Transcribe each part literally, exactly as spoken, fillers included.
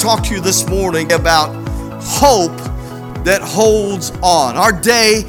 talk to you this morning about hope that holds on. Our day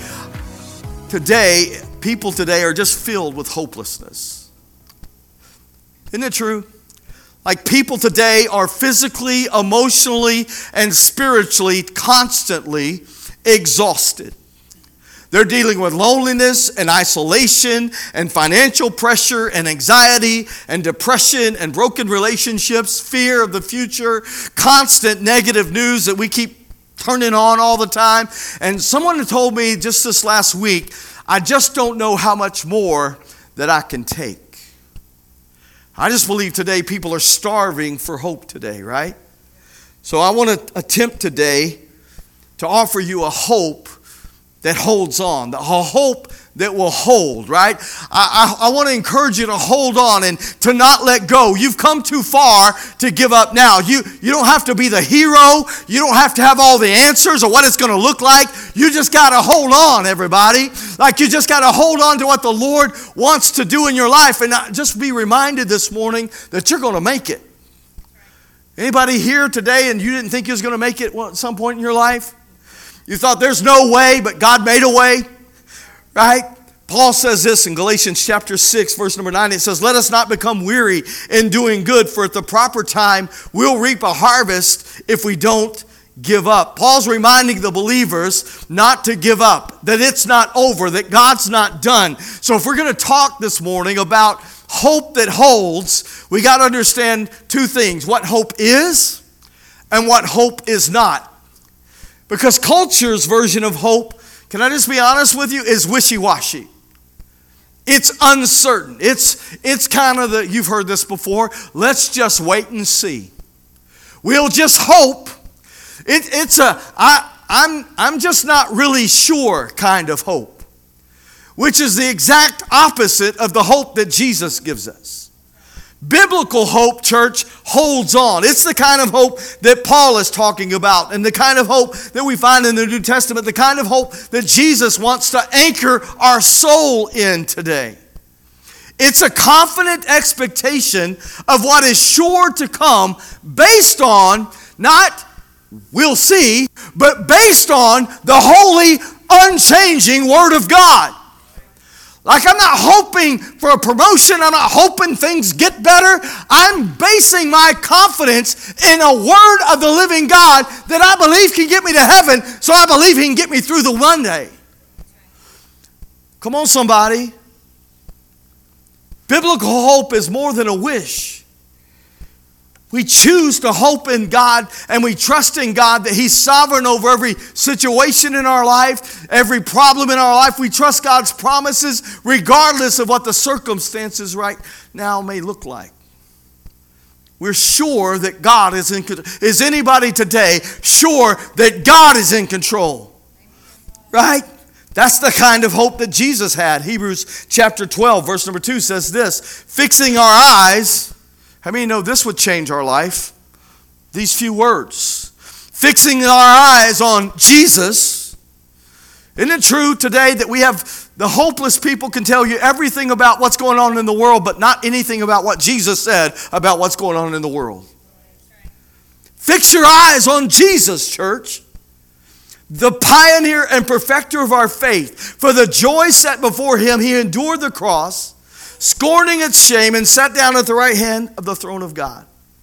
today, people today are just filled with hopelessness. Isn't it true? Like people today are physically, emotionally, and spiritually constantly exhausted. They're dealing with loneliness and isolation and financial pressure and anxiety and depression and broken relationships, fear of the future, constant negative news that we keep turning on all the time. And someone told me just this last week, I just don't know how much more that I can take. I just believe today people are starving for hope today, right? So I want to attempt today to offer you a hope that holds on, a hope that will hold, right? I, I, I want to encourage you to hold on and to not let go. You've come too far to give up now. You, you don't have to be the hero. You don't have to have all the answers or what it's going to look like. You just got to hold on, everybody. Like you just got to hold on to what the Lord wants to do in your life. And just be reminded this morning that you're going to make it. Anybody here today and you didn't think you was going to make it at some point in your life? You thought there's no way, but God made a way, right? Paul says this in Galatians chapter six, verse number nine. It says, let us not become weary in doing good, for at the proper time we'll reap a harvest if we don't give up. Paul's reminding the believers not to give up, that it's not over, that God's not done. So if we're going to talk this morning about hope that holds, we got to understand two things, what hope is and what hope is not. Because culture's version of hope, can I just be honest with you, is wishy-washy. It's uncertain. It's, it's kind of the, you've heard this before, let's just wait and see. We'll just hope. It, it's a, I, I'm, I'm just not really sure kind of hope, which is the exact opposite of the hope that Jesus gives us. Biblical hope, church, holds on. It's the kind of hope that Paul is talking about and the kind of hope that we find in the New Testament, the kind of hope that Jesus wants to anchor our soul in today. It's a confident expectation of what is sure to come based on, not we'll see, but based on the holy, unchanging Word of God. Like I'm not hoping for a promotion. I'm not hoping things get better. I'm basing my confidence in a word of the living God that I believe can get me to heaven. So I believe he can get me through the one day. Come on, somebody. Biblical hope is more than a wish. We choose to hope in God and we trust in God that he's sovereign over every situation in our life, every problem in our life. We trust God's promises regardless of what the circumstances right now may look like. We're sure that God is in control. Is anybody today sure that God is in control? Right? That's the kind of hope that Jesus had. Hebrews chapter twelve, verse number two says this, fixing our eyes. How many know this would change our life? These few words. Fixing our eyes on Jesus. Isn't it true today that we have, the hopeless people can tell you everything about what's going on in the world, but not anything about what Jesus said about what's going on in the world? Fix your eyes on Jesus, church. The pioneer and perfecter of our faith. For the joy set before him, he endured the cross, scorning its shame, and sat down at the right hand of the throne of God.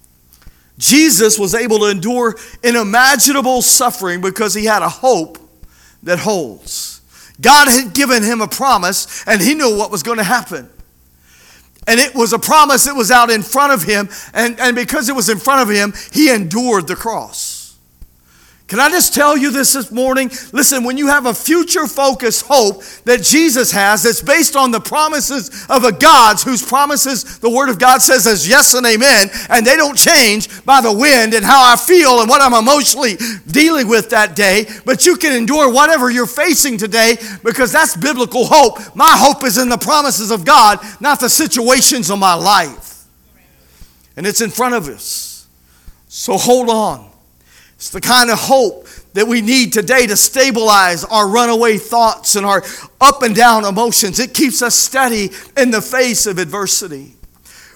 Jesus was able to endure unimaginable suffering because he had a hope that holds. God had given him a promise, and he knew what was going to happen. And it was a promise that was out in front of him, and, and because it was in front of him, he endured the cross. Can I just tell you this this morning? Listen, when you have a future-focused hope that Jesus has that's based on the promises of a God whose promises the Word of God says is yes and amen, and they don't change by the wind and how I feel and what I'm emotionally dealing with that day, but you can endure whatever you're facing today because that's biblical hope. My hope is in the promises of God, not the situations of my life. And it's in front of us. So hold on. It's the kind of hope that we need today to stabilize our runaway thoughts and our up and down emotions. It keeps us steady in the face of adversity.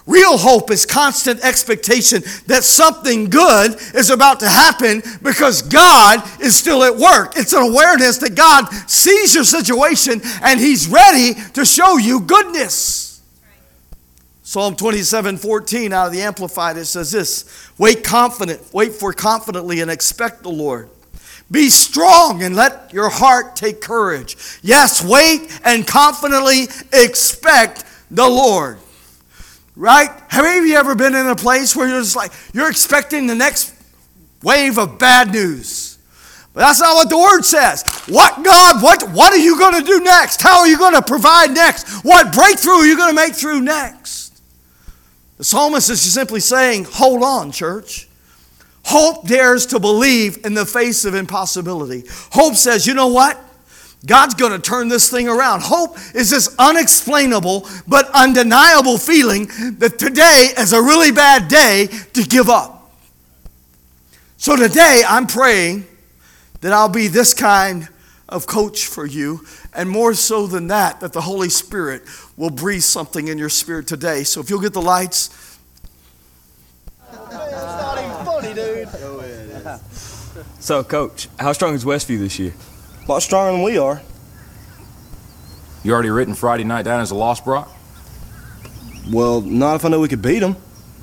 Real hope is constant expectation that something good is about to happen because God is still at work. It's an awareness that God sees your situation and He's ready to show you goodness. Psalm twenty-seven fourteen out of the Amplified, it says this: Wait confident, wait for confidently and expect the Lord. Be strong and let your heart take courage. Yes, wait and confidently expect the Lord. Right? Have any of you ever been in a place where you're just like, you're expecting the next wave of bad news? But that's not what the Word says. What, God, what, what are you going to do next? How are you going to provide next? What breakthrough are you going to make through next? The psalmist is simply saying, hold on, church. Hope dares to believe in the face of impossibility. Hope says, you know what? God's going to turn this thing around. Hope is this unexplainable but undeniable feeling that today is a really bad day to give up. So today I'm praying that I'll be this kind of coach for you, and more so than that, that the Holy Spirit will breathe something in your spirit today. So if you'll get the lights. It's not even funny, dude. Oh, it is. So, Coach, how strong is Westview this year? A lot stronger than we are. You already written Friday night down as a loss, Brock? Well, not if I know we could beat them.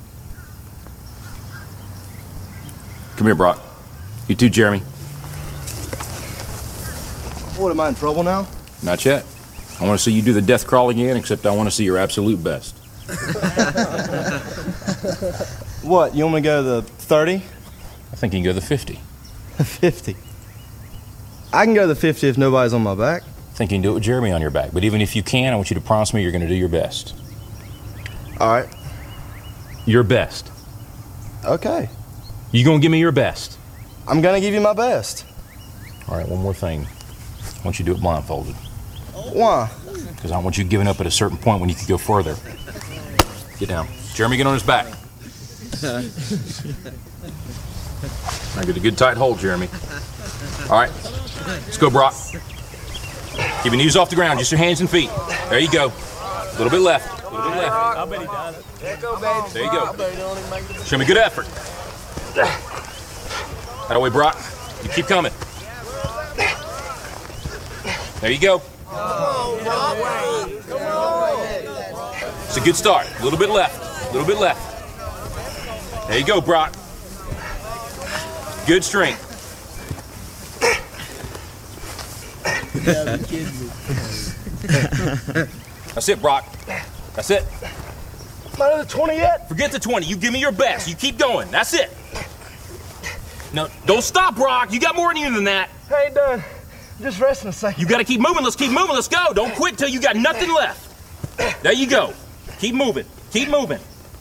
Come here, Brock. You too, Jeremy. What, am I in trouble now? Not yet. I want to see you do the death crawl again, except I want to see your absolute best. What, you want me to go to the thirty? I think you can go the fifty. fifty. I can go to the fifty if nobody's on my back. I think you can do it with Jeremy on your back. But even if you can, I want you to promise me you're going to do your best. All right. Your best. Okay. You going to give me your best? I'm going to give you my best. All right, one more thing. I want you to do it blindfolded. Why? Because I don't want you giving up at a certain point when you could go further. Get down. Jeremy, get on his back. Now get a good tight hold, Jeremy. All right. Let's go, Brock. Keep your knees off the ground, just your hands and feet. There you go. A little bit left. A little bit left. I bet he does it. There you go. Show me good effort. That way, Brock. You keep coming. There you go. It's a good start. A little bit left. A little bit left. There you go, Brock. Good strength. That's it, Brock. That's it. Not at the twenty yet? Forget the twenty. You give me your best. You keep going. That's it. No, don't stop, Brock. You got more in you than that. I ain't done. I'm just resting a second. You got to keep moving. Let's keep moving. Let's go. Don't quit till you got nothing left. There you go. Keep moving. Keep moving.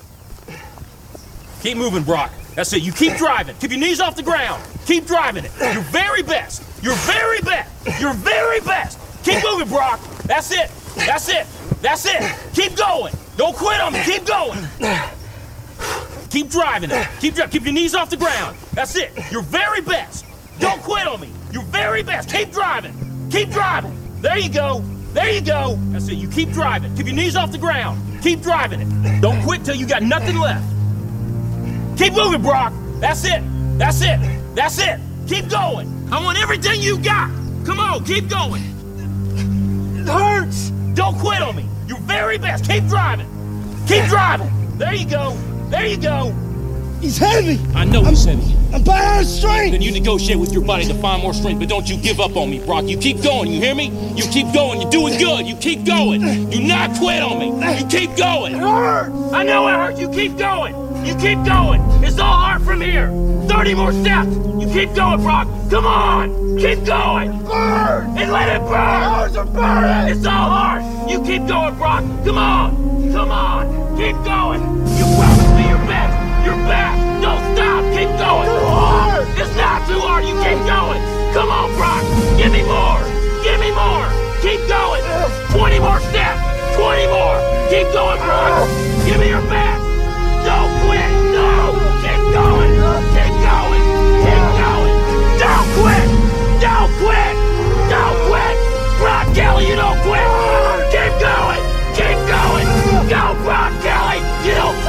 Keep moving, Brock. That's it. You keep driving. Keep your knees off the ground. Keep driving it. Your very best. Your very best. Your very best. Keep moving, Brock. That's it. That's it. That's it. Keep going. Don't quit on me. Keep going. Keep driving it. Keep driving. Keep your knees off the ground. That's it. Your very best. Don't quit on me. Your very best. Keep driving. Keep driving. There you go. There you go. That's it. You keep driving. Keep your knees off the ground. Keep driving it. Don't quit till you got nothing left. Keep moving, Brock. That's it. That's it. That's it. Keep going. I want everything you got. Come on, keep going. It hurts. Don't quit on me. Your very best. Keep driving. Keep driving. There you go. There you go. He's heavy. I know I'm, he's heavy. I'm by out of strength. Then you negotiate with your body to find more strength, but don't you give up on me, Brock. You keep going, you hear me? You keep going, you're doing good. You keep going. Do not quit on me. You keep going. It hurts. I know it hurts. You keep going. You keep going. It's all hard from here. thirty more steps. You keep going, Brock. Come on. Keep going. Burn. And let it burn. Ours are burning. It's all hard. You keep going, Brock. Come on. Come on. Keep going. You promised me your best. Your best. Don't stop. Keep going. Too hard. It's not too hard. You keep going. Come on, Brock. Give me more. Give me more. Keep going. twenty more steps. twenty more. Keep going, Brock. Give me your best. Don't quit. No. Keep going. Keep going. Keep going. Don't quit. Don't quit. Don't quit. Brock Kelly, you don't quit. Keep going. Keep going. Go, Brock Kelly. You don't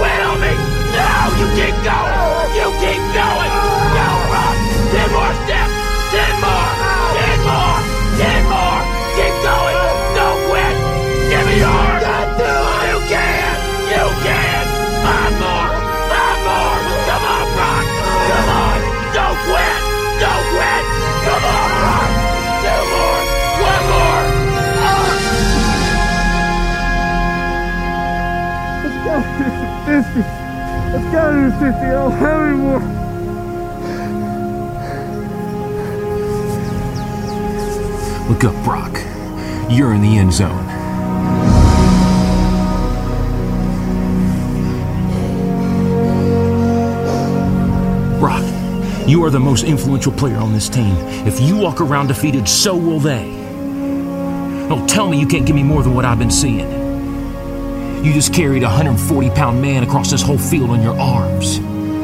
fifty. Let's go to the fifty. I don't have any more. Look up, Brock. You're in the end zone. Brock, you are the most influential player on this team. If you walk around defeated, so will they. Don't tell me you can't give me more than what I've been seeing. You just carried a one hundred forty pound man across this whole field on your arms.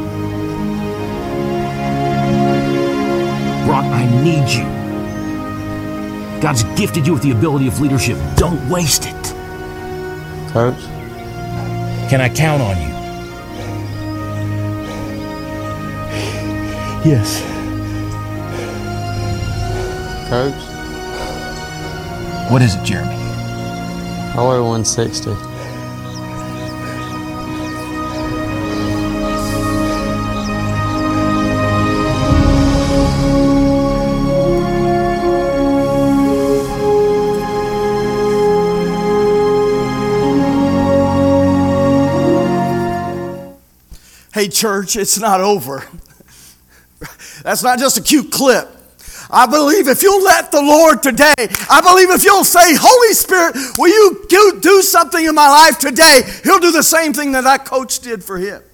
Brock, I need you. God's gifted you with the ability of leadership. Don't waste it. Coach? Can I count on you? Yes. Coach? What is it, Jeremy? I weigh one sixty. Hey, church, it's not over. That's not just a cute clip. I believe if you'll let the Lord today, I believe if you'll say, Holy Spirit, will you do, do something in my life today? He'll do the same thing that that coach did for him.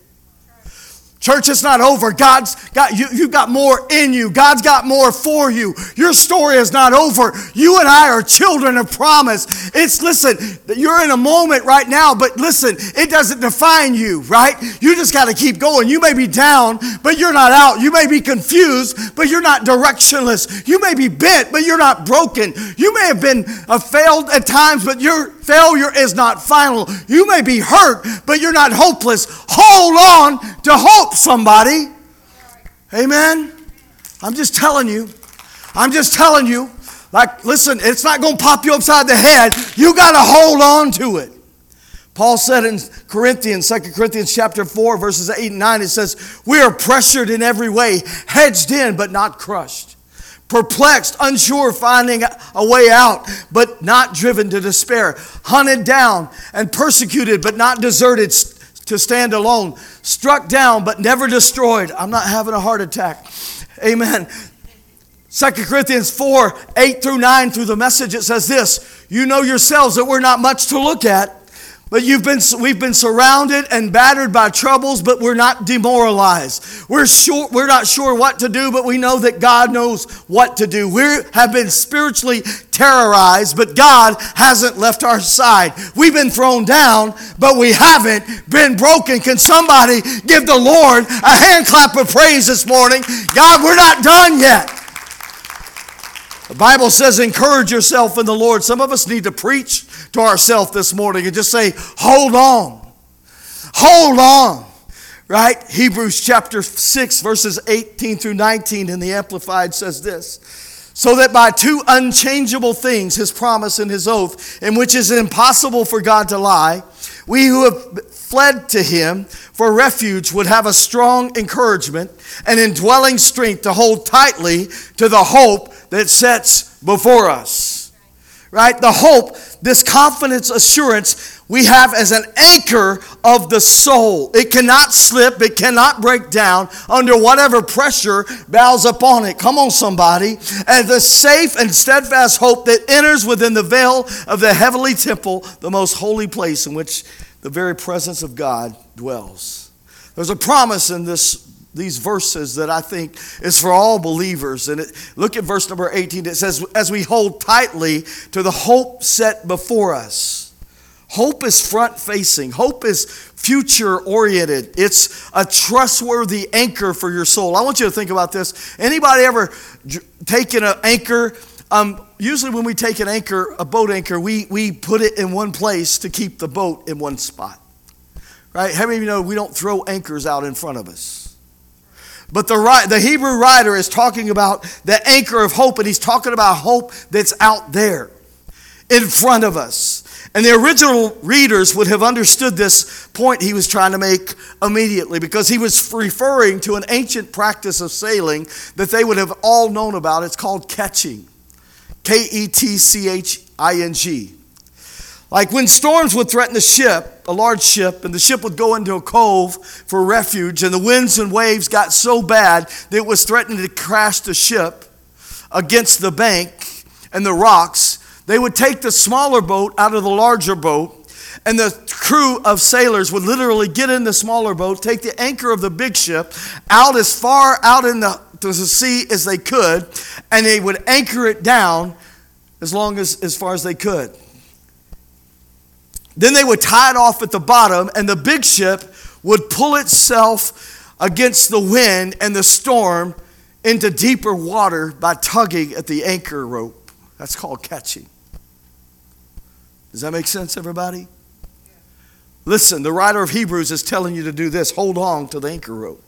Church, it's not over. God's got you, you've got more in you. God's got more for you. Your story is not over. You and I are children of promise. It's, listen, you're in a moment right now, but listen, it doesn't define you, right? You just got to keep going. You may be down, but you're not out. You may be confused, but you're not directionless. You may be bent, but you're not broken. You may have been uh, failed at times, but your failure is not final. You may be hurt, but you're not hopeless. Hold on to hope, somebody. Amen. I'm just telling you. I'm just telling you. Like, listen, it's not going to pop you upside the head. You got to hold on to it. Paul said in Corinthians, Second Corinthians chapter four, verses eight and nine, it says, we are pressured in every way, hedged in, but not crushed. Perplexed, unsure, finding a way out, but not driven to despair. Hunted down and persecuted, but not deserted to stand alone. Struck down, but never destroyed. I'm not having a heart attack. Amen. Second Corinthians four, eight through nine, through the Message, it says this. You know yourselves that we're not much to look at, but you've been, we've been surrounded and battered by troubles, but we're not demoralized. We're sure, we're not sure what to do, but we know that God knows what to do. We have been spiritually terrorized, but God hasn't left our side. We've been thrown down, but we haven't been broken. Can somebody give the Lord a hand clap of praise this morning? God, we're not done yet. The Bible says, encourage yourself in the Lord. Some of us need to preach to ourselves this morning and just say, hold on. Hold on. Right? Hebrews chapter six, verses eighteen through nineteen in the Amplified says this. So that by two unchangeable things, his promise and his oath, in which is impossible for God to lie, we who have fled to him for refuge would have a strong encouragement and indwelling strength to hold tightly to the hope that sets before us. Right? The hope, this confidence, assurance we have as an anchor of the soul. It cannot slip. It cannot break down under whatever pressure bows upon it. Come on, somebody. And the safe and steadfast hope that enters within the veil of the heavenly temple, the most holy place in which the very presence of God dwells. There's a promise in this these verses that I think is for all believers. And it, look at verse number eighteen. It says, as we hold tightly to the hope set before us. Hope is front-facing. Hope is future-oriented. It's a trustworthy anchor for your soul. I want you to think about this. Anybody ever taken an anchor? Um, usually when we take an anchor, a boat anchor, we, we put it in one place to keep the boat in one spot. Right? How many of you know we don't throw anchors out in front of us? But the, the Hebrew writer is talking about the anchor of hope, and he's talking about hope that's out there in front of us. And the original readers would have understood this point he was trying to make immediately, because he was referring to an ancient practice of sailing that they would have all known about. It's called ketching. K E T C H I N G. Like when storms would threaten the ship, a large ship, and the ship would go into a cove for refuge, and the winds and waves got so bad that it was threatening to crash the ship against the bank and the rocks, they would take the smaller boat out of the larger boat, and the crew of sailors would literally get in the smaller boat, take the anchor of the big ship out as far out in the, to the sea as they could, and they would anchor it down as long as, as far as they could. Then they would tie it off at the bottom, and the big ship would pull itself against the wind and the storm into deeper water by tugging at the anchor rope. That's called catching. Does that make sense, everybody? Listen, the writer of Hebrews is telling you to do this. Hold on to the anchor rope.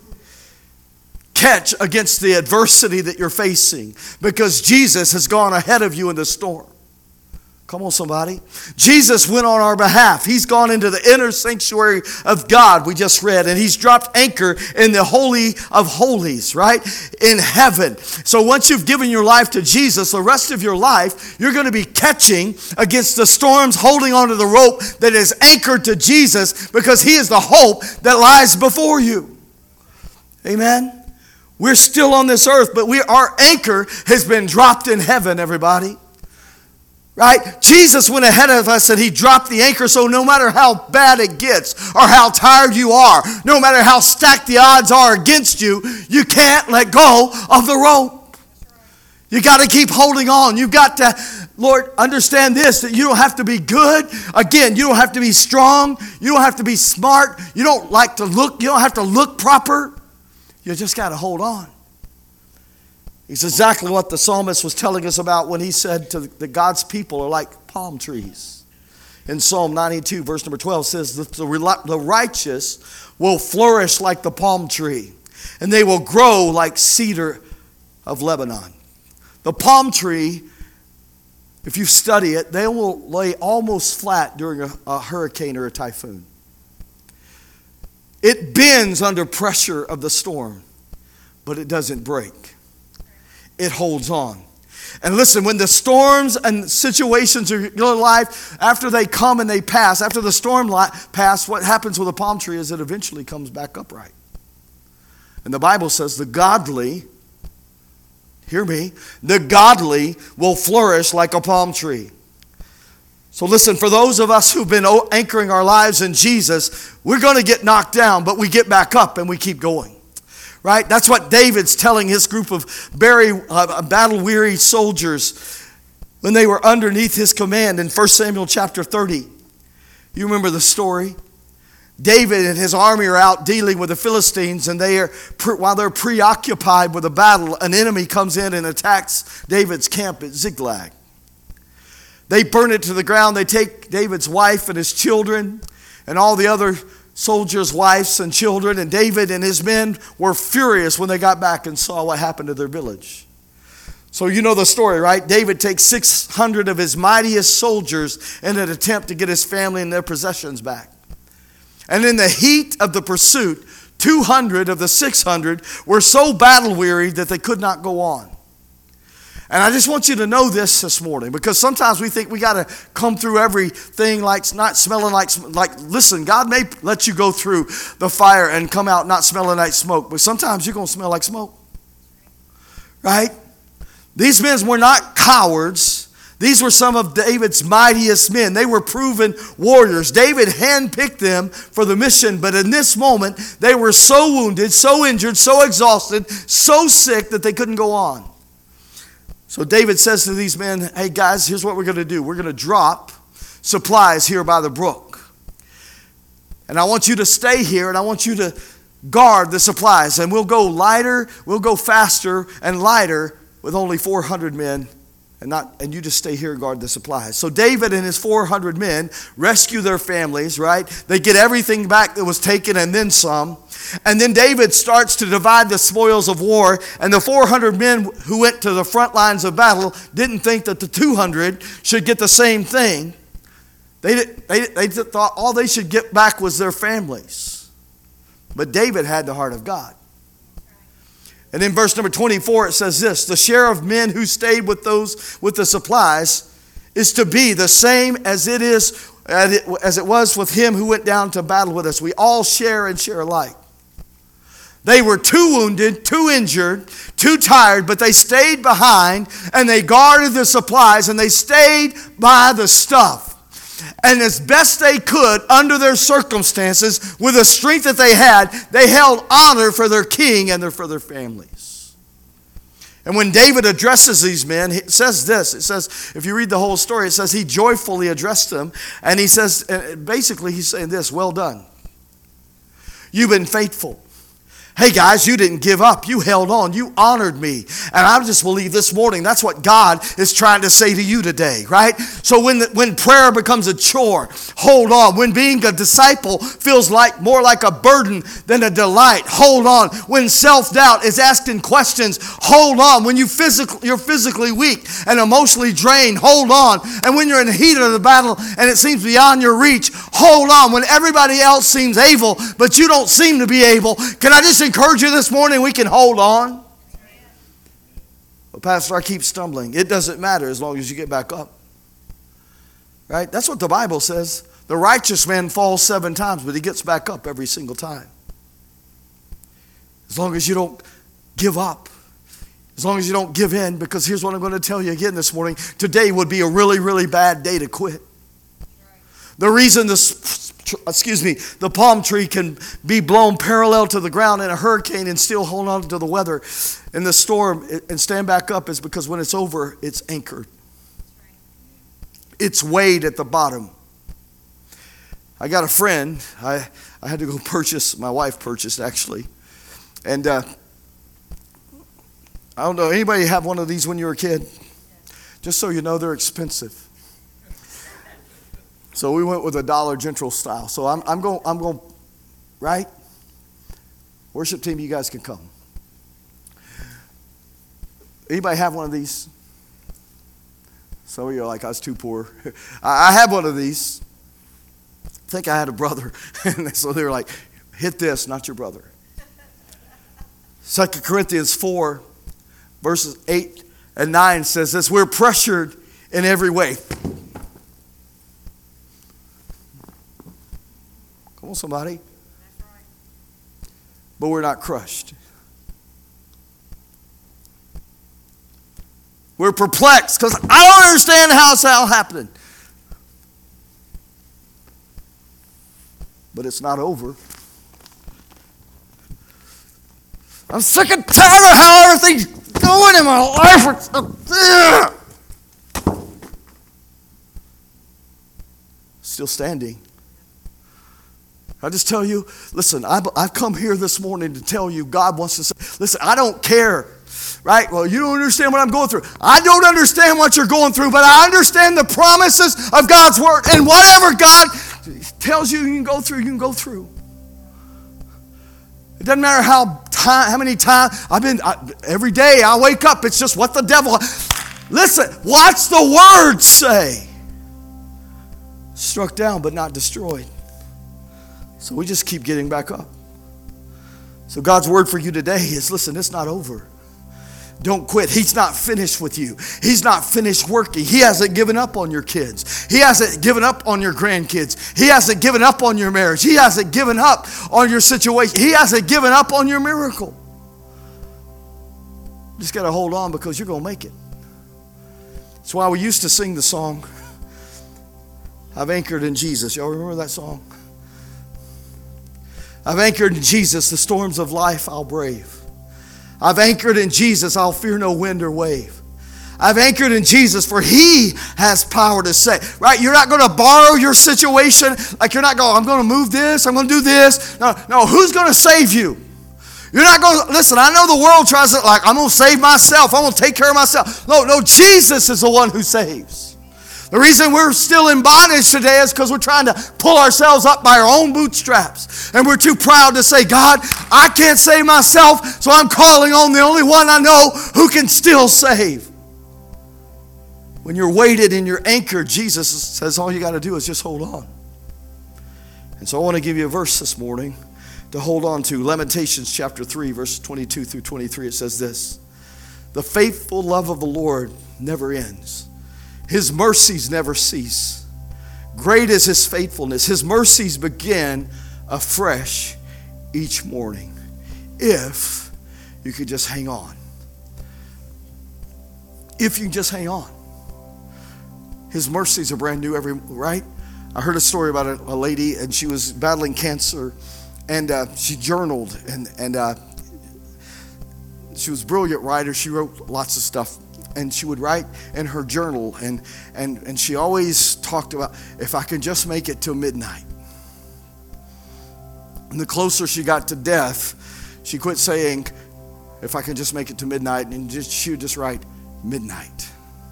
Catch against the adversity that you're facing, because Jesus has gone ahead of you in the storm. Come on, somebody. Jesus went on our behalf. He's gone into the inner sanctuary of God, we just read, and he's dropped anchor in the Holy of Holies, right? In heaven. So once you've given your life to Jesus, the rest of your life, you're going to be catching against the storms, holding onto the rope that is anchored to Jesus, because he is the hope that lies before you. Amen? We're still on this earth, but we, our anchor has been dropped in heaven, everybody. Right? Jesus went ahead of us and he dropped the anchor, so no matter how bad it gets or how tired you are, no matter how stacked the odds are against you, you can't let go of the rope. You got to keep holding on. You've got to, Lord, understand this, that you don't have to be good. Again, you don't have to be strong. You don't have to be smart. You don't like to look, you don't have to look proper. You just got to hold on. It's exactly what the psalmist was telling us about when he said to that God's people are like palm trees. In Psalm ninety-two, verse number twelve says that the righteous will flourish like the palm tree, and they will grow like cedar of Lebanon. The palm tree, if you study it, they will lay almost flat during a, a hurricane or a typhoon. It bends under pressure of the storm, but it doesn't break. It holds on. And listen, when the storms and situations of your life, after they come and they pass, after the storm passes, what happens with a palm tree is it eventually comes back upright. And the Bible says the godly, hear me, the godly will flourish like a palm tree. So listen, for those of us who've been anchoring our lives in Jesus, we're going to get knocked down, but we get back up and we keep going. Right? That's what David's telling his group of very uh, battle-weary soldiers when they were underneath his command in First Samuel chapter thirty. You remember the story? David and his army are out dealing with the Philistines, and they are while they're preoccupied with a battle, an enemy comes in and attacks David's camp at Ziklag. They burn it to the ground. They take David's wife and his children and all the other soldiers' wives and children, and David and his men were furious when they got back and saw what happened to their village. So you know the story, right? David takes six hundred of his mightiest soldiers in an attempt to get his family and their possessions back. And in the heat of the pursuit, two hundred of the six hundred were so battle-weary that they could not go on. And I just want you to know this this morning, because sometimes we think we got to come through everything like not smelling like, like, listen, God may let you go through the fire and come out not smelling like smoke, but sometimes you're going to smell like smoke. Right? These men were not cowards. These were some of David's mightiest men. They were proven warriors. David handpicked them for the mission, but in this moment, they were so wounded, so injured, so exhausted, so sick that they couldn't go on. So David says to these men, hey guys, here's what we're going to do. We're going to drop supplies here by the brook. And I want you to stay here, and I want you to guard the supplies. And we'll go lighter, we'll go faster and lighter with only four hundred men. And not, and you just stay here and guard the supplies. So David and his four hundred men rescue their families, right? They get everything back that was taken and then some. And then David starts to divide the spoils of war. And the four hundred men who went to the front lines of battle didn't think that the two hundred should get the same thing. They, they, they thought all they should get back was their families. But David had the heart of God. And in verse number twenty-four, it says this: the share of men who stayed with those with the supplies is to be the same as it is as it was with him who went down to battle with us. We all share and share alike. They were too wounded, too injured, too tired, but they stayed behind and they guarded the supplies and they stayed by the stuff. And as best they could, under their circumstances, with the strength that they had, they held honor for their king and for their families. And when David addresses these men, it says this. It says, if you read the whole story, it says he joyfully addressed them. And he says, basically he's saying this, well done. You've been faithful. Hey guys, you didn't give up. You held on. You honored me. And I just believe this morning that's what God is trying to say to you today, right? So when the, when prayer becomes a chore, hold on. When being a disciple feels like more like a burden than a delight, hold on. When self-doubt is asking questions, hold on. When you physical, you're physically weak and emotionally drained, hold on. And when you're in the heat of the battle and it seems beyond your reach, hold on. When everybody else seems able, but you don't seem to be able, can I just encourage you this morning, we can hold on. Well, Pastor, I keep stumbling. It doesn't matter as long as you get back up. Right? That's what the Bible says. The righteous man falls seven times, but he gets back up every single time. As long as you don't give up. As long as you don't give in, because here's what I'm going to tell you again this morning. Today would be a really, really bad day to quit. The reason this, excuse me, the palm tree can be blown parallel to the ground in a hurricane and still hold on to the weather in the storm and stand back up is because when it's over, it's anchored. It's weighed at the bottom. I got a friend. I, I had to go purchase, my wife purchased actually. And uh, I don't know, anybody have one of these when you were a kid? Just so you know, they're expensive. So we went with a Dollar General style. So I'm, I'm going, I'm going, right? Worship team, you guys can come. Anybody have one of these? Some of you are like, I was too poor. I have one of these. I think I had a brother. And so they were like, hit this, not your brother. Second Corinthians four, verses eight and nine says this, we're pressured in every way. Come on, somebody. But we're not crushed. We're perplexed because I don't understand how it's all happening. But it's not over. I'm sick and tired of how everything's going in my life. It's, uh, still standing. I just tell you, listen, I've, I've come here this morning to tell you God wants to say, listen, I don't care, right? Well, you don't understand what I'm going through. I don't understand what you're going through, but I understand the promises of God's word. And whatever God tells you you can go through, you can go through. It doesn't matter how time, how many times I've been, I, every day I wake up, it's just what the devil, listen, what's the word say? Struck down but not destroyed. So we just keep getting back up. So God's word for you today is, listen, it's not over. Don't quit. He's not finished with you. He's not finished working. He hasn't given up on your kids. He hasn't given up on your grandkids. He hasn't given up on your marriage. He hasn't given up on your situation. He hasn't given up on your miracle. You just got to hold on because you're going to make it. That's why we used to sing the song, I've anchored in Jesus. Y'all remember that song? I've anchored in Jesus, the storms of life I'll brave. I've anchored in Jesus, I'll fear no wind or wave. I've anchored in Jesus, for He has power to save. Right? You're not going to borrow your situation. Like you're not going, I'm going to move this, I'm going to do this. No, no, who's going to save you? You're not going to, listen, I know the world tries to, like, I'm going to save myself. I'm going to take care of myself. No, no, Jesus is the one who saves. The reason we're still in bondage today is because we're trying to pull ourselves up by our own bootstraps. And we're too proud to say, God, I can't save myself, so I'm calling on the only one I know who can still save. When you're weighted and you're anchored, Jesus says all you got to do is just hold on. And so I want to give you a verse this morning to hold on to. Lamentations chapter three, verse twenty-two through twenty-three. It says this, the faithful love of the Lord never ends. His mercies never cease. Great is His faithfulness. His mercies begin afresh each morning. If you could just hang on. If you just hang on. His mercies are brand new every, right? I heard a story about a, a lady, and she was battling cancer, and uh, she journaled, and, and uh, she was a brilliant writer. She wrote lots of stuff, and she would write in her journal, and, and, and she always talked about, if I can just make it till midnight. And the closer she got to death, she quit saying, if I can just make it to midnight, and just, she would just write, midnight.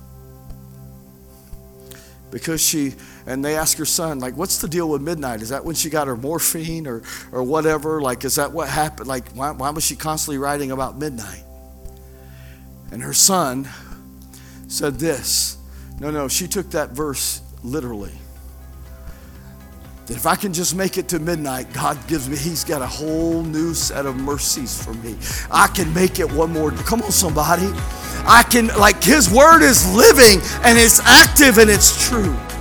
Because she, and they asked her son, like, what's the deal with midnight? Is that when she got her morphine or or whatever? Like, is that what happened? Like, why, why was she constantly writing about midnight? And her son said this, no, no, she took that verse literally. That if I can just make it to midnight, God gives me, He's got a whole new set of mercies for me. I can make it one more. Come on, somebody. I can, like, His word is living and it's active and it's true.